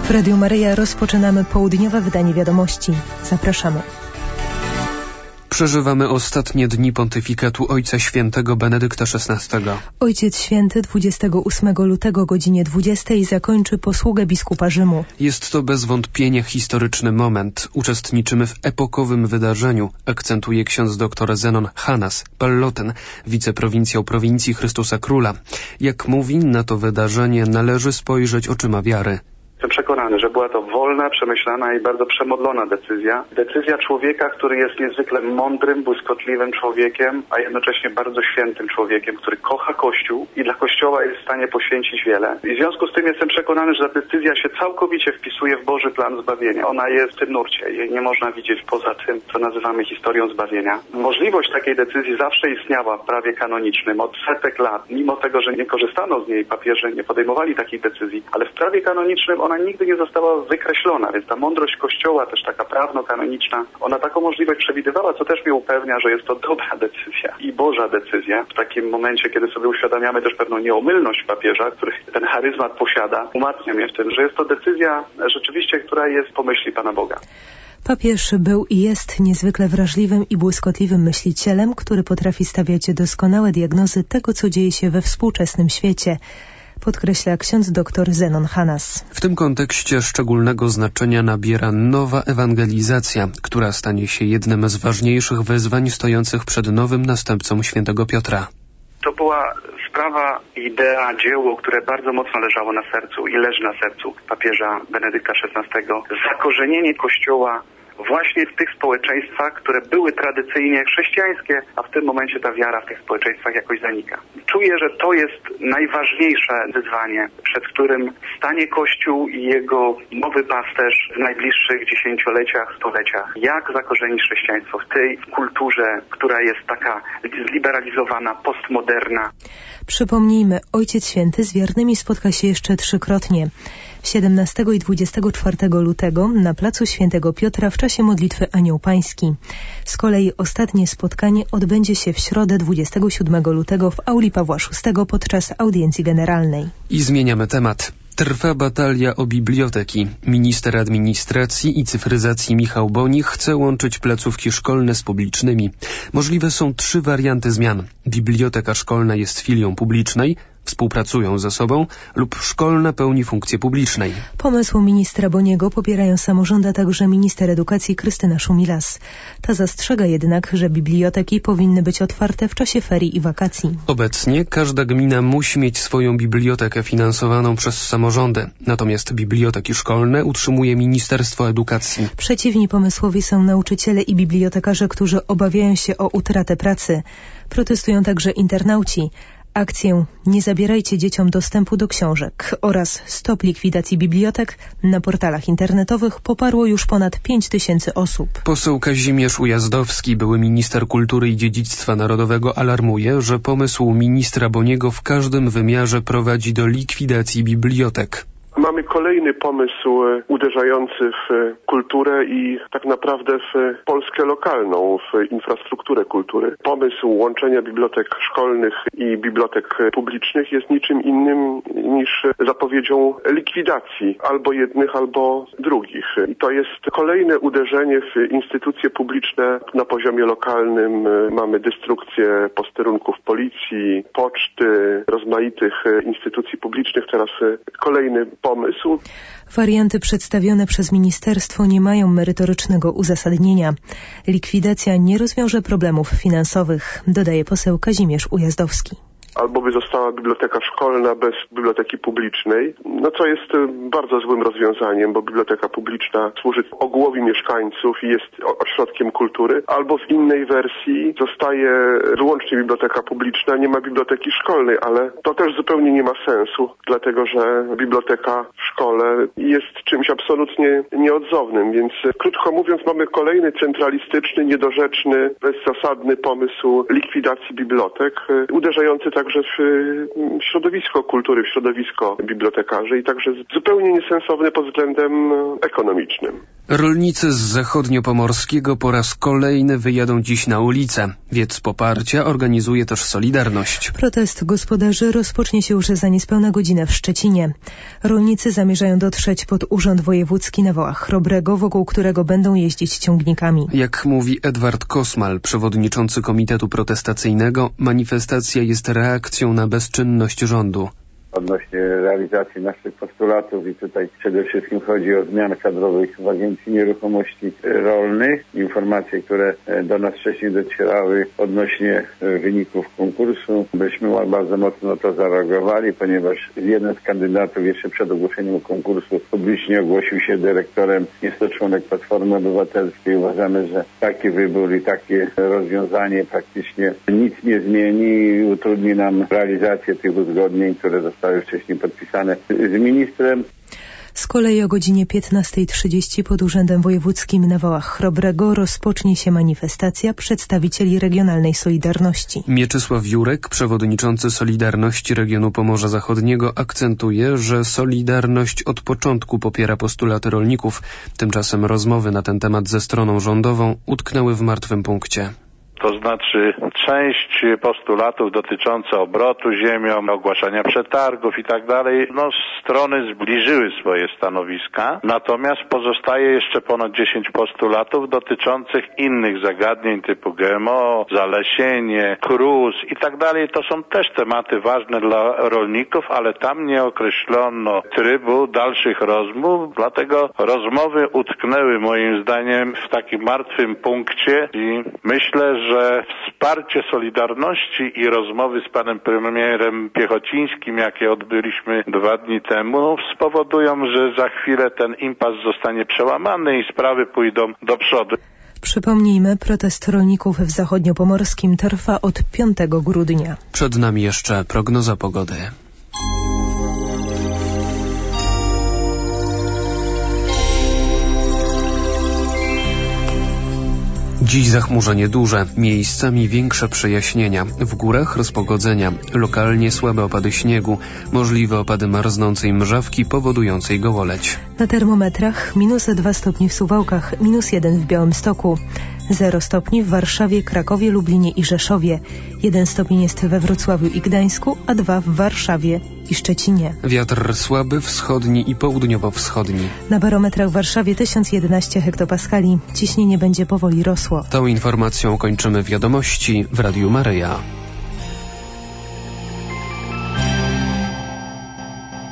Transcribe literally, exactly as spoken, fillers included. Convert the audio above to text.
W Radiu Maryja rozpoczynamy południowe wydanie wiadomości. Zapraszamy. Przeżywamy ostatnie dni pontyfikatu Ojca Świętego Benedykta szesnastego. Ojciec Święty dwudziestego ósmego lutego o godzinie dwudziestej zakończy posługę biskupa Rzymu. Jest to bez wątpienia historyczny moment. Uczestniczymy w epokowym wydarzeniu, akcentuje ksiądz dr Zenon Hanas, Palloten, wiceprowincjał prowincji Chrystusa Króla. Jak mówi, na to wydarzenie należy spojrzeć oczyma wiary. Jestem przekonany, że była to wolna, przemyślana i bardzo przemodlona decyzja. Decyzja człowieka, który jest niezwykle mądrym, błyskotliwym człowiekiem, a jednocześnie bardzo świętym człowiekiem, który kocha Kościół i dla Kościoła jest w stanie poświęcić wiele. I w związku z tym jestem przekonany, że ta decyzja się całkowicie wpisuje w Boży plan zbawienia. Ona jest w tym nurcie. Jej nie można widzieć poza tym, co nazywamy historią zbawienia. Możliwość takiej decyzji zawsze istniała w prawie kanonicznym od setek lat. Mimo tego, że nie korzystano z niej, papieże nie podejmowali takich decyzji, ale w prawie kanonicznym ona nigdy nie została wykreślona, więc ta mądrość Kościoła, też taka prawno-kanoniczna, ona taką możliwość przewidywała, co też mnie upewnia, że jest to dobra decyzja i Boża decyzja. W takim momencie, kiedy sobie uświadamiamy też pewną nieomylność papieża, który ten charyzmat posiada, umacnia mnie w tym, że jest to decyzja rzeczywiście, która jest po myśli Pana Boga. Papież był i jest niezwykle wrażliwym i błyskotliwym myślicielem, który potrafi stawiać doskonałe diagnozy tego, co dzieje się we współczesnym świecie, podkreśla ksiądz dr Zenon Hanas. W tym kontekście szczególnego znaczenia nabiera nowa ewangelizacja, która stanie się jednym z ważniejszych wyzwań stojących przed nowym następcą świętego Piotra. To była sprawa, idea, dzieło, które bardzo mocno leżało na sercu i leży na sercu papieża Benedykta szesnastego. Zakorzenienie Kościoła właśnie w tych społeczeństwach, które były tradycyjnie chrześcijańskie, a w tym momencie ta wiara w tych społeczeństwach jakoś zanika. Czuję, że to jest najważniejsze wyzwanie, przed którym stanie Kościół i jego nowy pasterz w najbliższych dziesięcioleciach, stuleciach. Jak zakorzenić chrześcijaństwo w tej kulturze, która jest taka zliberalizowana, postmoderna. Przypomnijmy, Ojciec Święty z wiernymi spotka się jeszcze trzykrotnie. siedemnastego i dwudziestego czwartego lutego na placu Świętego Piotra w czasie modlitwy Anioł Pański. Z kolei ostatnie spotkanie odbędzie się w środę dwudziestego siódmego lutego w auli Pawła szóstego podczas audiencji generalnej. I zmieniamy temat. Trwa batalia o biblioteki. Minister Administracji i Cyfryzacji Michał Bonik chce łączyć placówki szkolne z publicznymi. Możliwe są trzy warianty zmian. Biblioteka szkolna jest filią publicznej, współpracują ze sobą lub szkolna pełni funkcję publicznej. Pomysł ministra Boniego popierają samorządy, a także minister edukacji Krystyna Szumilas. Ta zastrzega jednak, że biblioteki powinny być otwarte w czasie ferii i wakacji. Obecnie każda gmina musi mieć swoją bibliotekę finansowaną przez samorządy. Natomiast biblioteki szkolne utrzymuje Ministerstwo Edukacji. Przeciwni pomysłowi są nauczyciele i bibliotekarze, którzy obawiają się o utratę pracy. Protestują także internauci. Akcję „Nie zabierajcie dzieciom dostępu do książek” oraz „Stop likwidacji bibliotek” na portalach internetowych poparło już ponad pięć tysięcy osób. Poseł Kazimierz Ujazdowski, były minister kultury i dziedzictwa narodowego, alarmuje, że pomysł ministra Boniego w każdym wymiarze prowadzi do likwidacji bibliotek. Mamy kolejny pomysł uderzający w kulturę i tak naprawdę w Polskę lokalną, w infrastrukturę kultury. Pomysł łączenia bibliotek szkolnych i bibliotek publicznych jest niczym innym niż zapowiedzią likwidacji albo jednych, albo drugich. I to jest kolejne uderzenie w instytucje publiczne na poziomie lokalnym. Mamy destrukcję posterunków policji, poczty, rozmaitych instytucji publicznych. Teraz kolejny pomysł. Warianty przedstawione przez ministerstwo nie mają merytorycznego uzasadnienia. Likwidacja nie rozwiąże problemów finansowych, dodaje poseł Kazimierz Ujazdowski. Albo by została biblioteka szkolna bez biblioteki publicznej, no co jest bardzo złym rozwiązaniem, bo biblioteka publiczna służy ogółowi mieszkańców i jest ośrodkiem kultury, albo w innej wersji zostaje wyłącznie biblioteka publiczna, nie ma biblioteki szkolnej, ale to też zupełnie nie ma sensu, dlatego że biblioteka w szkole jest czymś absolutnie nieodzownym, więc krótko mówiąc mamy kolejny centralistyczny, niedorzeczny, bezzasadny pomysł likwidacji bibliotek, uderzający także w środowisko kultury, w środowisko bibliotekarzy i także zupełnie niesensowny pod względem ekonomicznym. Rolnicy z zachodniopomorskiego po raz kolejny wyjadą dziś na ulicę. Wiec poparcia organizuje też Solidarność. Protest gospodarzy rozpocznie się już za niespełna godzinę w Szczecinie. Rolnicy zamierzają dotrzeć pod Urząd Wojewódzki na Wałach Chrobrego, wokół którego będą jeździć ciągnikami. Jak mówi Edward Kosmal, przewodniczący Komitetu Protestacyjnego, manifestacja jest reakcją na bezczynność rządu. Odnośnie realizacji naszych postulatów i tutaj przede wszystkim chodzi o zmiany kadrowych w Agencji Nieruchomości Rolnych. Informacje, które do nas wcześniej docierały odnośnie wyników konkursu, byśmy bardzo mocno to zareagowali, ponieważ jeden z kandydatów jeszcze przed ogłoszeniem konkursu publicznie ogłosił się dyrektorem. Jest to członek Platformy Obywatelskiej. Uważamy, że taki wybór i takie rozwiązanie praktycznie nic nie zmieni i utrudni nam realizację tych uzgodnień, które zostały wcześniej podpisane z ministrem. Z kolei o godzinie piętnastej trzydzieści pod Urzędem Wojewódzkim na Wałach Chrobrego rozpocznie się manifestacja przedstawicieli regionalnej Solidarności. Mieczysław Jurek, przewodniczący Solidarności Regionu Pomorza Zachodniego, akcentuje, że Solidarność od początku popiera postulaty rolników. Tymczasem rozmowy na ten temat ze stroną rządową utknęły w martwym punkcie. To znaczy część postulatów dotycząca obrotu ziemią, ogłaszania przetargów i tak dalej, no strony zbliżyły swoje stanowiska, natomiast pozostaje jeszcze ponad dziesięć postulatów dotyczących innych zagadnień typu G M O, zalesienie, kruz i tak dalej. To są też tematy ważne dla rolników, ale tam nie określono trybu dalszych rozmów, dlatego rozmowy utknęły moim zdaniem w takim martwym punkcie i myślę, że że wsparcie Solidarności i rozmowy z panem premierem Piechocińskim, jakie odbyliśmy dwa dni temu, spowodują, że za chwilę ten impas zostanie przełamany i sprawy pójdą do przodu. Przypomnijmy, protest rolników w zachodniopomorskim trwa od piątego grudnia. Przed nami jeszcze prognoza pogody. Dziś zachmurzenie duże, miejscami większe przejaśnienia, w górach rozpogodzenia, lokalnie słabe opady śniegu, możliwe opady marznącej mrzawki powodującej gołoleć. Na termometrach minus dwa stopnie w Suwałkach, minus jeden w Białymstoku, zero stopni w Warszawie, Krakowie, Lublinie i Rzeszowie, jeden stopień jest we Wrocławiu i Gdańsku, a dwa w Warszawie i Szczecinie. Wiatr słaby, wschodni i południowo-wschodni. Na barometrach w Warszawie tysiąc jedenaście hektopaskali. Ciśnienie będzie powoli rosło. Tą informacją kończymy wiadomości w Radiu Maryja.